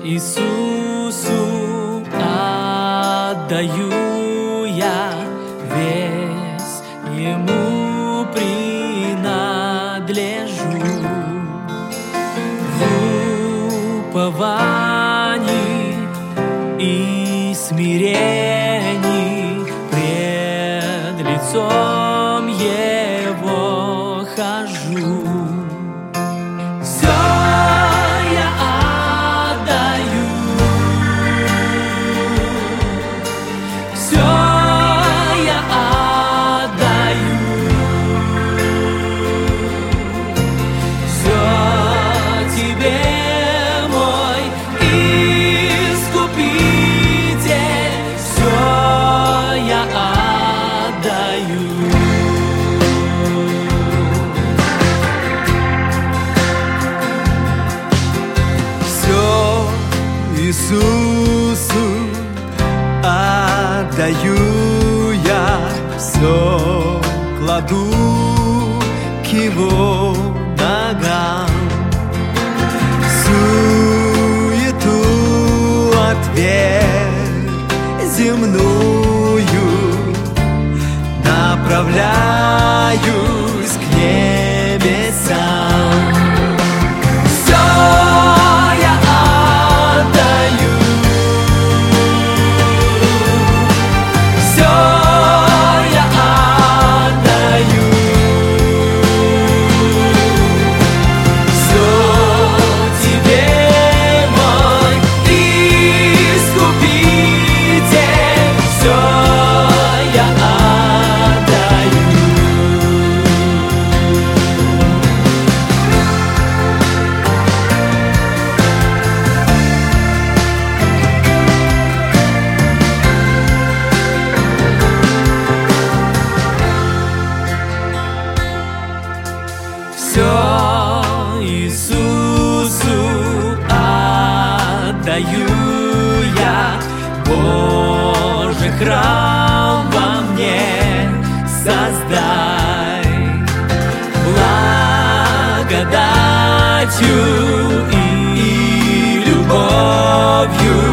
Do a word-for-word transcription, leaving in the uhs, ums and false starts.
Иисусу отдаю я весь, Ему принадлежу. В уповании и смирении пред лицом Его хожу. Все я отдаю, все я отдаю, все Тебе, мой Искупитель, все я отдаю. Иисусу отдаю я, все кладу к Его ногам. Суету отверг земную, направляюсь к небесам. Все Иисусу отдаю я, Боже, храм во мне создай, благодатью и любовью